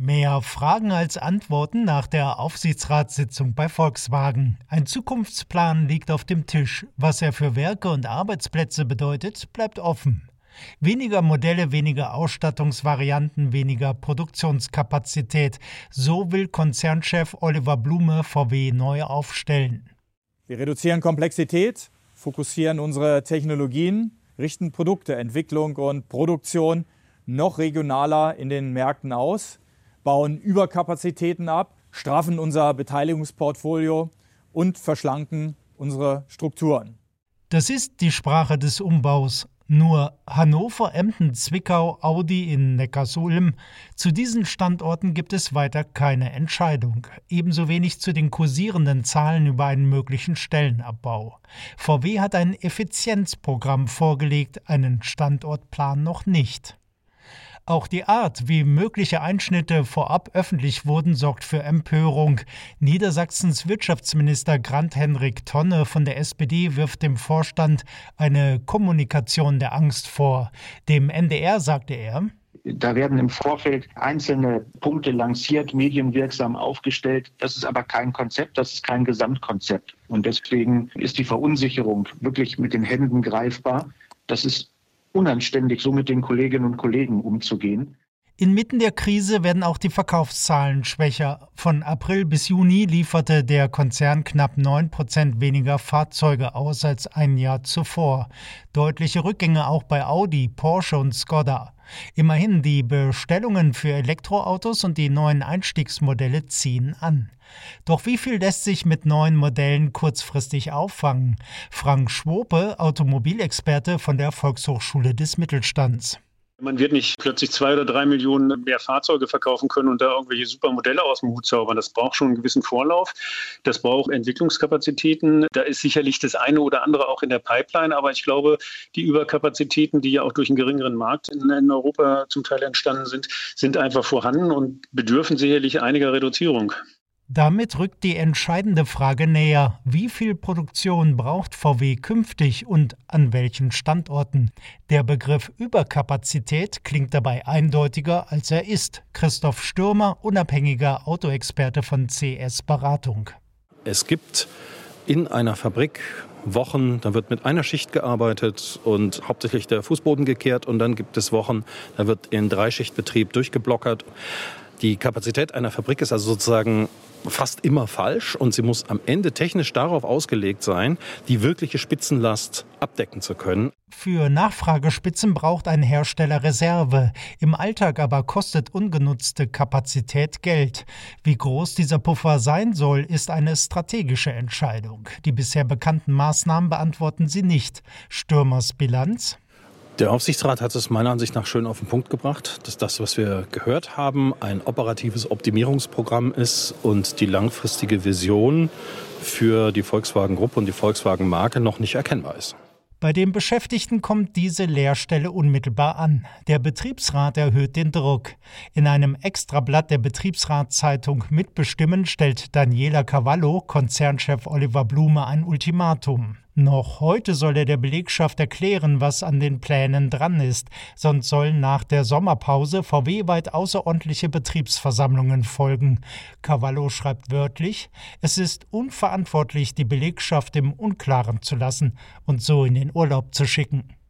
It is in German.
Mehr Fragen als Antworten nach der Aufsichtsratssitzung bei Volkswagen. Ein Zukunftsplan liegt auf dem Tisch. Was er für Werke und Arbeitsplätze bedeutet, bleibt offen. Weniger Modelle, weniger Ausstattungsvarianten, weniger Produktionskapazität. So will Konzernchef Oliver Blume VW neu aufstellen. Wir reduzieren Komplexität, fokussieren unsere Technologien, richten Produkteentwicklung und Produktion noch regionaler in den Märkten aus, bauen Überkapazitäten ab, straffen unser Beteiligungsportfolio und verschlanken unsere Strukturen. Das ist die Sprache des Umbaus. Nur Hannover, Emden, Zwickau, Audi in Neckarsulm. Zu diesen Standorten gibt es weiter keine Entscheidung. Ebenso wenig zu den kursierenden Zahlen über einen möglichen Stellenabbau. VW hat ein Effizienzprogramm vorgelegt, einen Standortplan noch nicht. Auch die Art, wie mögliche Einschnitte vorab öffentlich wurden, sorgt für Empörung. Niedersachsens Wirtschaftsminister Grant-Henrik Tonne von der SPD wirft dem Vorstand eine Kommunikation der Angst vor. Dem NDR sagte er: Da werden im Vorfeld einzelne Punkte lanciert, medienwirksam aufgestellt. Das ist aber kein Konzept, das ist kein Gesamtkonzept. Und deswegen ist die Verunsicherung wirklich mit den Händen greifbar. Das ist unanständig, so mit den Kolleginnen und Kollegen umzugehen. Inmitten der Krise werden auch die Verkaufszahlen schwächer. Von April bis Juni lieferte der Konzern knapp 9% weniger Fahrzeuge aus als ein Jahr zuvor. Deutliche Rückgänge auch bei Audi, Porsche und Skoda. Immerhin, die Bestellungen für Elektroautos und die neuen Einstiegsmodelle ziehen an. Doch wie viel lässt sich mit neuen Modellen kurzfristig auffangen? Frank Schwope, Automobilexperte von der Volkshochschule des Mittelstands. Man wird nicht plötzlich 2 oder 3 Millionen mehr Fahrzeuge verkaufen können und da irgendwelche super Modelle aus dem Hut zaubern. Das braucht schon einen gewissen Vorlauf. Das braucht Entwicklungskapazitäten. Da ist sicherlich das eine oder andere auch in der Pipeline. Aber ich glaube, die Überkapazitäten, die ja auch durch einen geringeren Markt in Europa zum Teil entstanden sind, sind einfach vorhanden und bedürfen sicherlich einiger Reduzierung. Damit rückt die entscheidende Frage näher: Wie viel Produktion braucht VW künftig und an welchen Standorten? Der Begriff Überkapazität klingt dabei eindeutiger, als er ist. Christoph Stürmer, unabhängiger Autoexperte von CS Beratung. Es gibt in einer Fabrik Wochen, da wird mit einer Schicht gearbeitet und hauptsächlich der Fußboden gekehrt, und dann gibt es Wochen, da wird in Dreischichtbetrieb durchgeblockert. Die Kapazität einer Fabrik ist also sozusagen fast immer falsch, und sie muss am Ende technisch darauf ausgelegt sein, die wirkliche Spitzenlast abdecken zu können. Für Nachfragespitzen braucht ein Hersteller Reserve. Im Alltag aber kostet ungenutzte Kapazität Geld. Wie groß dieser Puffer sein soll, ist eine strategische Entscheidung. Die bisher bekannten Maßnahmen beantworten sie nicht. Stürmers Bilanz: Der Aufsichtsrat hat es meiner Ansicht nach schön auf den Punkt gebracht, dass das, was wir gehört haben, ein operatives Optimierungsprogramm ist und die langfristige Vision für die Volkswagen-Gruppe und die Volkswagen-Marke noch nicht erkennbar ist. Bei den Beschäftigten kommt diese Leerstelle unmittelbar an. Der Betriebsrat erhöht den Druck. In einem Extrablatt der Betriebsratszeitung Mitbestimmen stellt Daniela Cavallo Konzernchef Oliver Blume ein Ultimatum. Noch heute soll er der Belegschaft erklären, was an den Plänen dran ist. Sonst sollen nach der Sommerpause VW-weit außerordentliche Betriebsversammlungen folgen. Cavallo schreibt wörtlich: Es ist unverantwortlich, die Belegschaft im Unklaren zu lassen und so in den Urlaub zu schicken.